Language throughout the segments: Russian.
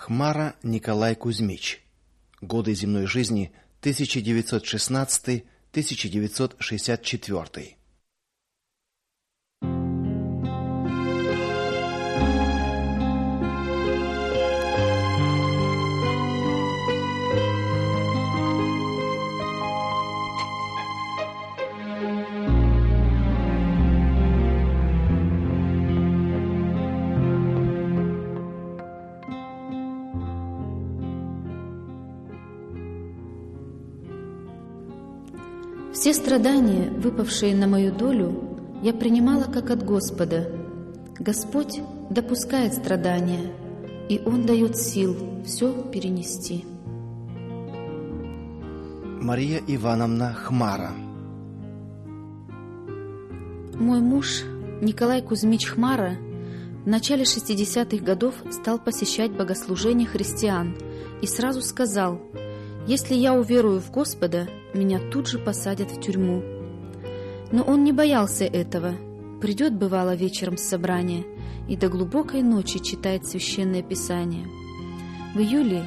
Хмара Николай Кузьмич. Годы земной жизни 1916-1964. Все страдания, выпавшие на мою долю, я принимала как от Господа. Господь допускает страдания, и Он дает сил все перенести. Мария Ивановна Хмара. Мой муж, Николай Кузьмич Хмара, в начале 60-х годов стал посещать богослужения христиан и сразу сказал: «Если я уверую в Господа, меня тут же посадят в тюрьму». Но он не боялся этого. Придет, бывало, вечером с собрания и до глубокой ночи читает Священное Писание. В июле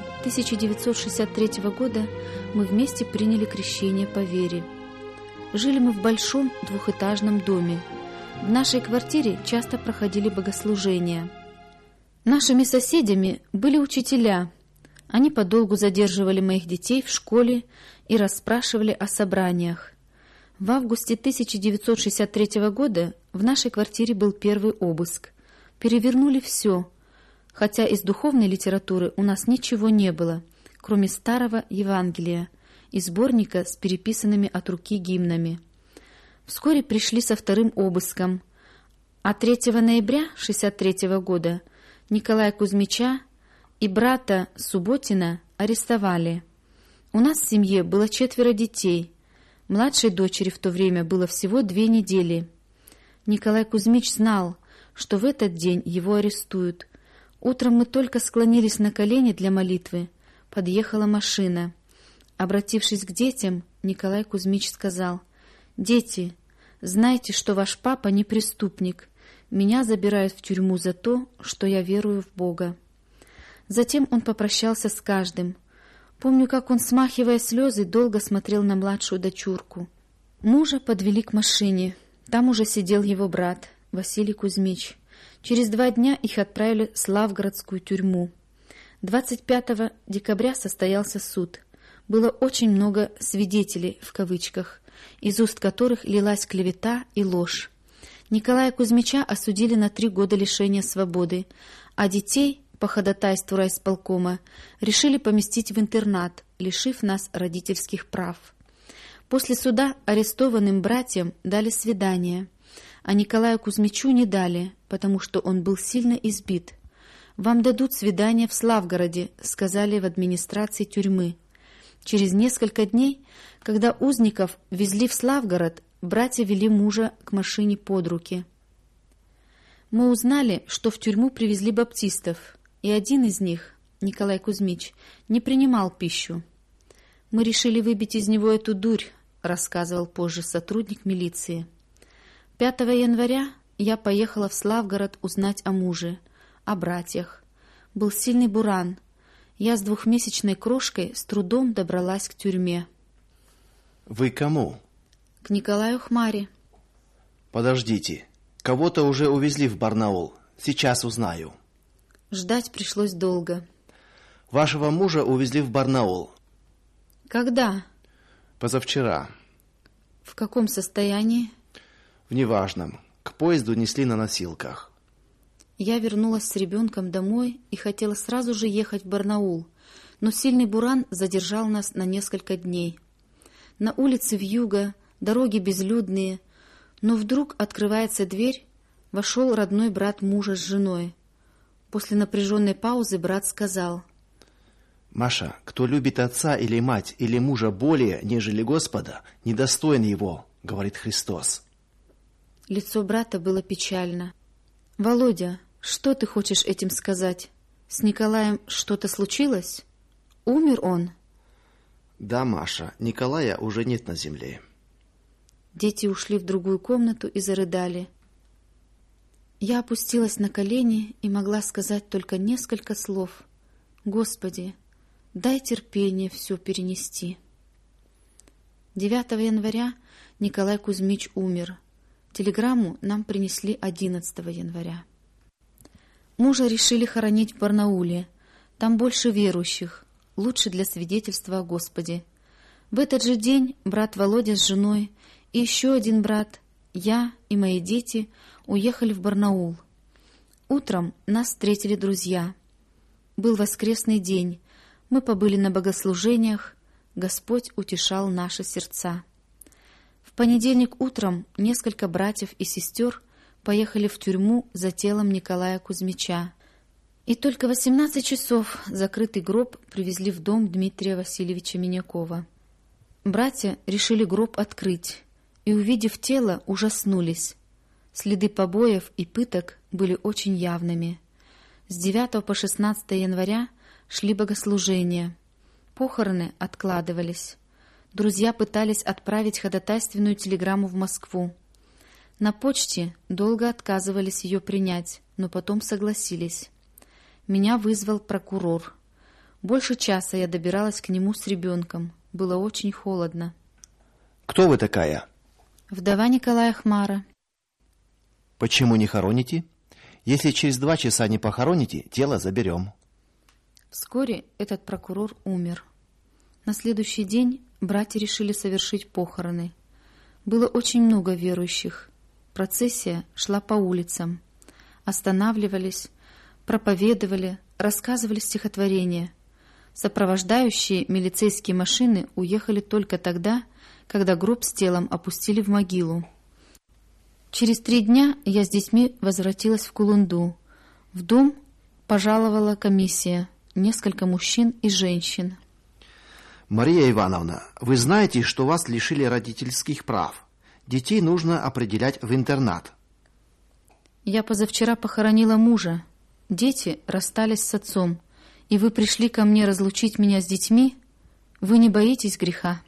1963 года мы вместе приняли крещение по вере. Жили мы в большом двухэтажном доме. В нашей квартире часто проходили богослужения. Нашими соседями были учителя. Они подолгу задерживали моих детей в школе и расспрашивали о собраниях. В августе 1963 года в нашей квартире был первый обыск. Перевернули все, хотя из духовной литературы у нас ничего не было, кроме старого Евангелия и сборника с переписанными от руки гимнами. Вскоре пришли со вторым обыском, а 3 ноября 1963 года Николая Кузьмича и брата Субботина арестовали. У нас в семье было 4 детей. Младшей дочери в то время было всего 2 недели. Николай Кузьмич знал, что в этот день его арестуют. Утром мы только склонились на колени для молитвы. Подъехала машина. Обратившись к детям, Николай Кузьмич сказал: «Дети, знайте, что ваш папа не преступник. Меня забирают в тюрьму за то, что я верую в Бога». Затем он попрощался с каждым. Помню, как он, смахивая слезы, долго смотрел на младшую дочурку. Мужа подвели к машине. Там уже сидел его брат, Василий Кузьмич. Через 2 дня их отправили в Славгородскую тюрьму. 25 декабря состоялся суд. Было очень много «свидетелей», в кавычках, из уст которых лилась клевета и ложь. Николая Кузьмича осудили на 3 года лишения свободы, а детей, по ходатайству райисполкома, решили поместить в интернат, лишив нас родительских прав. После суда арестованным братьям дали свидание, а Николаю Кузьмичу не дали, потому что он был сильно избит. «Вам дадут свидание в Славгороде», — сказали в администрации тюрьмы. Через несколько дней, когда узников везли в Славгород, братья вели мужа к машине под руки. Мы узнали, что в тюрьму привезли баптистов, и один из них, Николай Кузьмич, не принимал пищу. «Мы решили выбить из него эту дурь», — рассказывал позже сотрудник милиции. 5 января я поехала в Славгород узнать о муже, о братьях. Был сильный буран. Я с 2-месячной крошкой с трудом добралась к тюрьме. Вы кому? К Николаю Хмаре. Подождите, кого-то уже увезли в Барнаул. Сейчас узнаю. Ждать пришлось долго. Вашего мужа увезли в Барнаул. Когда? Позавчера. В каком состоянии? В неважном. К поезду несли на носилках. Я вернулась с ребенком домой и хотела сразу же ехать в Барнаул, но сильный буран задержал нас на несколько дней. На улице вьюга, дороги безлюдные, но вдруг открывается дверь, вошел родной брат мужа с женой. После напряженной паузы брат сказал: «Маша, кто любит отца или мать или мужа более, нежели Господа, недостоин его, говорит Христос». Лицо брата было печально. «Володя, что ты хочешь этим сказать? С Николаем что-то случилось? Умер он?» «Да, Маша, Николая уже нет на земле». Дети ушли в другую комнату и зарыдали. Я опустилась на колени и могла сказать только несколько слов: Господи, дай терпение все перенести. 9 января Николай Кузьмич умер. Телеграмму нам принесли 11 января. Мужа решили хоронить в Барнауле. Там больше верующих, лучше для свидетельства о Господе. В этот же день брат Володя с женой и еще один брат, я и мои дети уехали в Барнаул. Утром нас встретили друзья. Был воскресный день, мы побыли на богослужениях, Господь утешал наши сердца. В понедельник утром несколько братьев и сестер поехали в тюрьму за телом Николая Кузьмича. И только в 18 часов закрытый гроб привезли в дом Дмитрия Васильевича Минякова. Братья решили гроб открыть и, увидев тело, ужаснулись. Следы побоев и пыток были очень явными. С 9 по 16 января шли богослужения. Похороны откладывались. Друзья пытались отправить ходатайственную телеграмму в Москву. На почте долго отказывались ее принять, но потом согласились. Меня вызвал прокурор. Больше часа я добиралась к нему с ребенком. Было очень холодно. Кто вы такая? Вдова Николая Хмара. Почему не хороните? Если через 2 часа не похороните, тело заберем. Вскоре этот прокурор умер. На следующий день братья решили совершить похороны. Было очень много верующих. Процессия шла по улицам. Останавливались, проповедовали, рассказывали стихотворения. Сопровождающие милицейские машины уехали только тогда, когда гроб с телом опустили в могилу. Через 3 дня я с детьми возвратилась в Кулунду. В дом пожаловала комиссия, несколько мужчин и женщин. Мария Ивановна, вы знаете, что вас лишили родительских прав. Детей нужно определять в интернат. Я позавчера похоронила мужа. Дети расстались с отцом. И вы пришли ко мне разлучить меня с детьми? Вы не боитесь греха?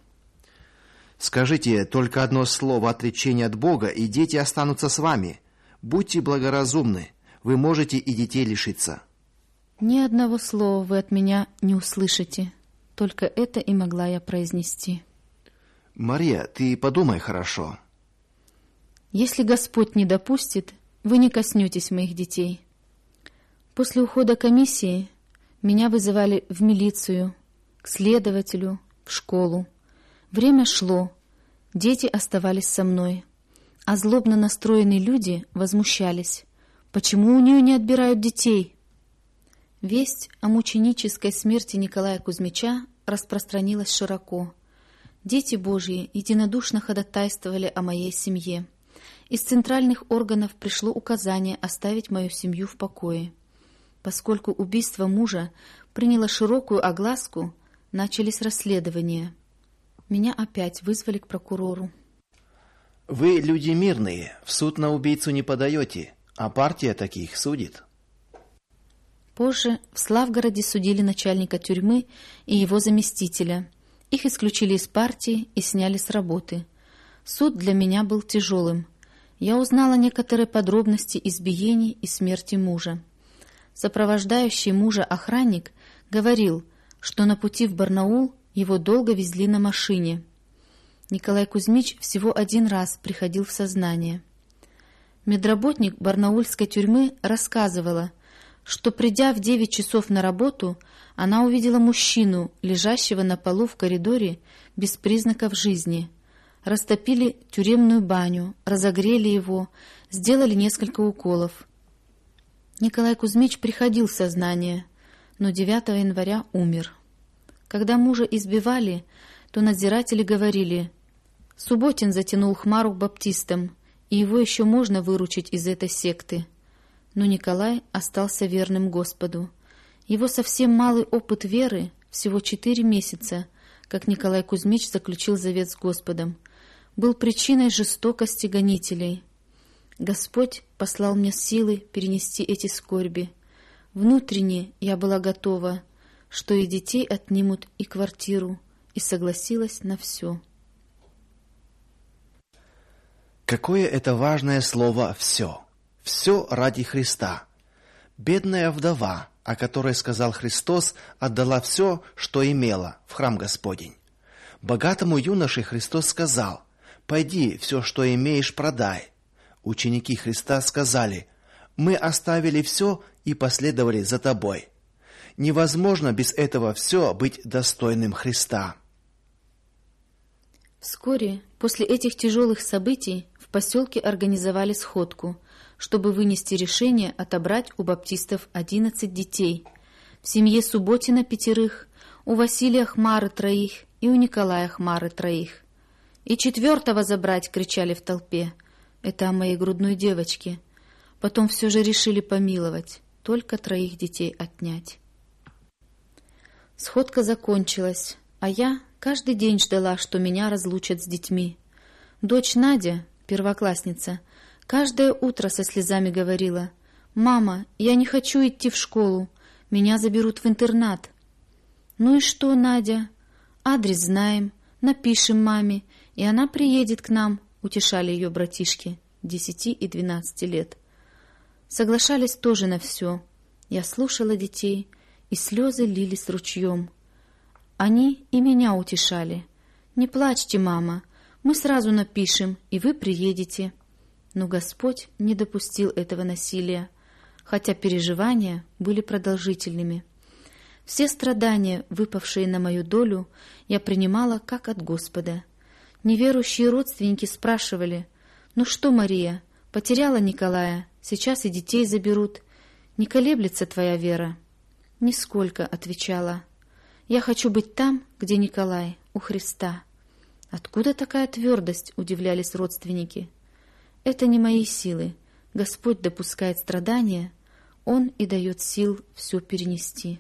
Скажите только одно слово отречения от Бога, и дети останутся с вами. Будьте благоразумны, вы можете и детей лишиться. Ни одного слова вы от меня не услышите. Только это и могла я произнести. Мария, ты подумай хорошо. Если Господь не допустит, вы не коснетесь моих детей. После ухода комиссии меня вызывали в милицию, к следователю, в школу. Время шло, дети оставались со мной, а злобно настроенные люди возмущались. Почему у нее не отбирают детей? Весть о мученической смерти Николая Кузьмича распространилась широко. Дети Божьи единодушно ходатайствовали о моей семье. Из центральных органов пришло указание оставить мою семью в покое. Поскольку убийство мужа приняло широкую огласку, начались расследования. Меня опять вызвали к прокурору. Вы люди мирные, в суд на убийцу не подаете, а партия таких судит. Позже в Славгороде судили начальника тюрьмы и его заместителя. Их исключили из партии и сняли с работы. Суд для меня был тяжелым. Я узнала некоторые подробности избиений и смерти мужа. Сопровождающий мужа охранник говорил, что на пути в Барнаул его долго везли на машине. Николай Кузьмич всего 1 раз приходил в сознание. Медработник барнаульской тюрьмы рассказывала, что, придя в 9 часов на работу, она увидела мужчину, лежащего на полу в коридоре без признаков жизни. Растопили тюремную баню, разогрели его, сделали несколько уколов. Николай Кузьмич приходил в сознание, но 9 января умер. Когда мужа избивали, то надзиратели говорили: «Субботин затянул Хмару к баптистам, и его еще можно выручить из этой секты». Но Николай остался верным Господу. Его совсем малый опыт веры, всего 4 месяца, как Николай Кузьмич заключил завет с Господом, был причиной жестокости гонителей. Господь послал мне силы перенести эти скорби. Внутренне я была готова, что и детей отнимут, и квартиру, и согласилась на все. Какое это важное слово «все». Все ради Христа. Бедная вдова, о которой сказал Христос, отдала все, что имела, в храм Господень. Богатому юноше Христос сказал: «Пойди, все, что имеешь, продай». Ученики Христа сказали: «Мы оставили все и последовали за тобой». Невозможно без этого все быть достойным Христа. Вскоре после этих тяжелых событий в поселке организовали сходку, чтобы вынести решение отобрать у баптистов 11 детей, в семье Субботина 5, у Василия Хмары 3 и у Николая Хмары 3. «И 4-го забрать!» — кричали в толпе. Это о моей грудной девочке. Потом все же решили помиловать, только 3 детей отнять. Сходка закончилась, а я каждый день ждала, что меня разлучат с детьми. Дочь Надя, первоклассница, каждое утро со слезами говорила: «Мама, я не хочу идти в школу, меня заберут в интернат». «Ну и что, Надя? Адрес знаем, напишем маме, и она приедет к нам», — утешали ее братишки 10 и 12 лет. Соглашались тоже на все. Я слушала детей, и слезы лились ручьем. Они и меня утешали. «Не плачьте, мама, мы сразу напишем, и вы приедете». Но Господь не допустил этого насилия, хотя переживания были продолжительными. Все страдания, выпавшие на мою долю, я принимала как от Господа. Неверующие родственники спрашивали: «Ну что, Мария, потеряла Николая, сейчас и детей заберут. Не колеблется твоя вера?» «Нисколько», — отвечала. «Я хочу быть там, где Николай, у Христа». «Откуда такая твердость?» — удивлялись родственники. «Это не мои силы. Господь допускает страдания, Он и дает сил все перенести».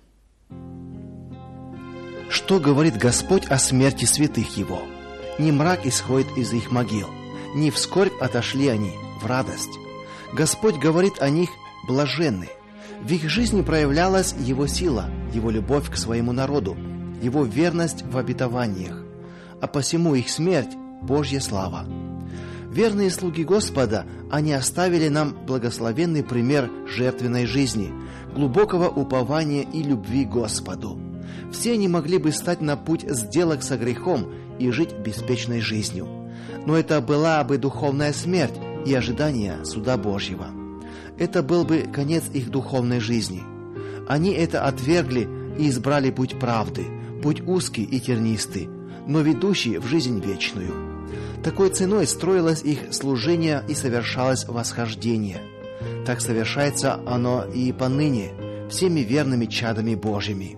Что говорит Господь о смерти святых Его? Не мрак исходит из их могил, не в скорбь отошли они, в радость. Господь говорит о них: блаженны. В их жизни проявлялась Его сила, Его любовь к своему народу, Его верность в обетованиях, а посему их смерть – Божья слава. Верные слуги Господа, они оставили нам благословенный пример жертвенной жизни, глубокого упования и любви к Господу. Все они могли бы стать на путь сделок со грехом и жить беспечной жизнью. Но это была бы духовная смерть и ожидание суда Божьего. Это был бы конец их духовной жизни. Они это отвергли и избрали путь правды, путь узкий и тернистый, но ведущий в жизнь вечную. Такой ценой строилось их служение и совершалось восхождение. Так совершается оно и поныне всеми верными чадами Божьими.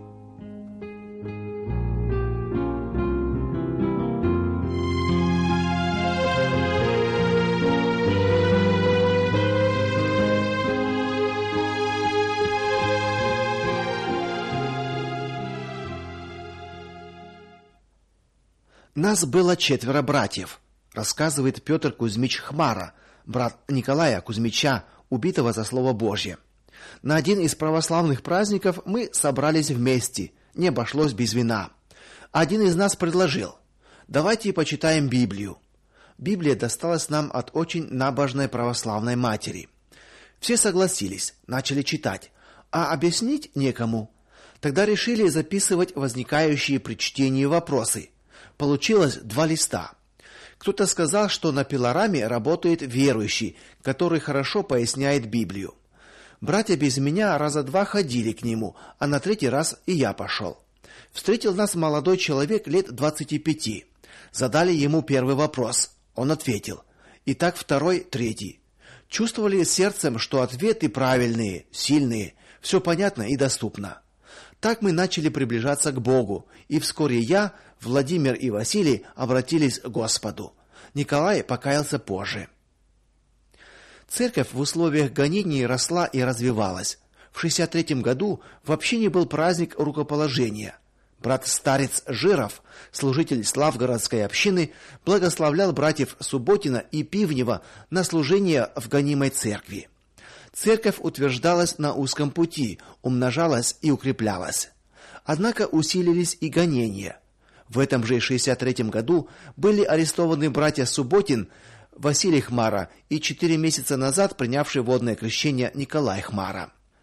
Нас было 4 братьев, рассказывает Петр Кузьмич Хмара, брат Николая Кузьмича, убитого за Слово Божье. На один из православных праздников мы собрались вместе, не обошлось без вина. Один из нас предложил: «Давайте почитаем Библию». Библия досталась нам от очень набожной православной матери. Все согласились, начали читать, а объяснить некому. Тогда решили записывать возникающие при чтении вопросы. Получилось 2 листа. Кто-то сказал, что на пилораме работает верующий, который хорошо поясняет Библию. Братья без меня раза 2 ходили к нему, а на 3-й раз и я пошел. Встретил нас молодой человек лет 25. Задали ему первый вопрос. Он ответил. И так 2-й, 3-й. Чувствовали сердцем, что ответы правильные, сильные, все понятно и доступно. Так мы начали приближаться к Богу, и вскоре я, Владимир и Василий обратились к Господу. Николай покаялся позже. Церковь в условиях гонений росла и развивалась. В 63-м году в общине был праздник рукоположения. Брат-старец Жиров, служитель Славгородской общины, благословлял братьев Субботина и Пивнева на служение в гонимой церкви. Церковь утверждалась на узком пути, умножалась и укреплялась. Однако усилились и гонения. В этом же 63-м году были арестованы братья Субботин, Василий Хмара и 4 месяца назад принявший водное крещение Николай Хмара.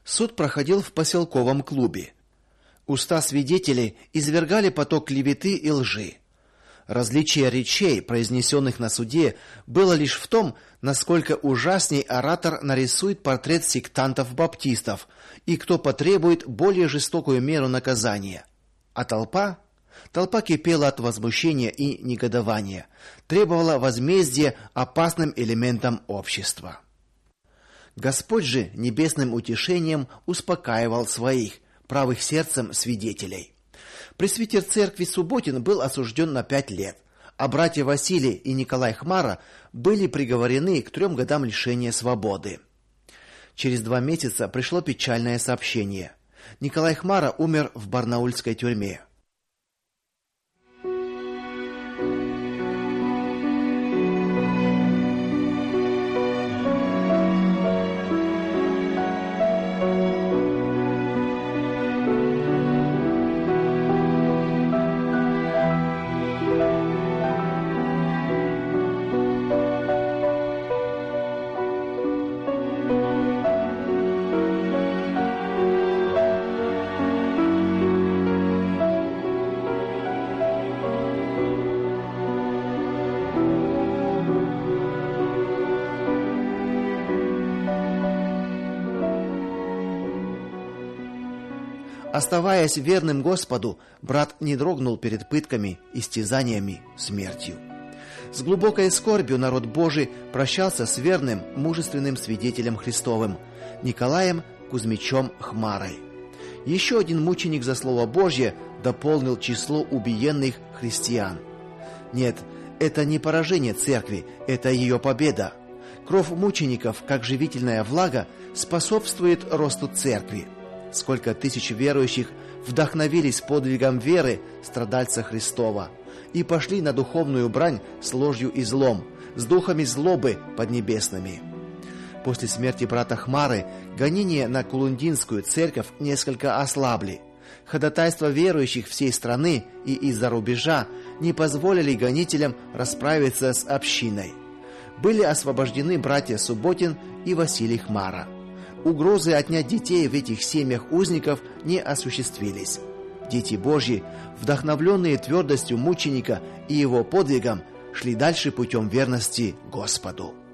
Суд проходил в поселковом клубе. Уста свидетелей извергали поток клеветы и лжи. Различие речей, произнесенных на суде, было лишь в том, насколько ужасней оратор нарисует портрет сектантов-баптистов и кто потребует более жестокую меру наказания. А толпа кипела от возмущения и негодования, требовала возмездия опасным элементам общества. Господь же небесным утешением успокаивал своих, правых сердцем свидетелей. Пресвитер церкви Субботин был осужден на 5 лет, а братья Василий и Николай Хмара были приговорены к 3 годам лишения свободы. Через 2 месяца пришло печальное сообщение. Николай Хмара умер в барнаульской тюрьме. Оставаясь верным Господу, брат не дрогнул перед пытками, истязаниями, смертью. С глубокой скорбью народ Божий прощался с верным, мужественным свидетелем Христовым Николаем Кузьмичем Хмарой. Еще один мученик за слово Божье дополнил число убиенных христиан. Нет, это не поражение церкви, это ее победа. Кровь мучеников, как живительная влага, способствует росту церкви. Сколько тысяч верующих вдохновились подвигом веры страдальца Христова и пошли на духовную брань с ложью и злом, с духами злобы поднебесными. После смерти брата Хмары гонения на Кулундинскую церковь несколько ослабли. Ходатайства верующих всей страны и из-за рубежа не позволили гонителям расправиться с общиной. Были освобождены братья Субботин и Василий Хмара. Угрозы отнять детей в этих семьях узников не осуществились. Дети Божьи, вдохновленные твердостью мученика и его подвигом, шли дальше путем верности Господу.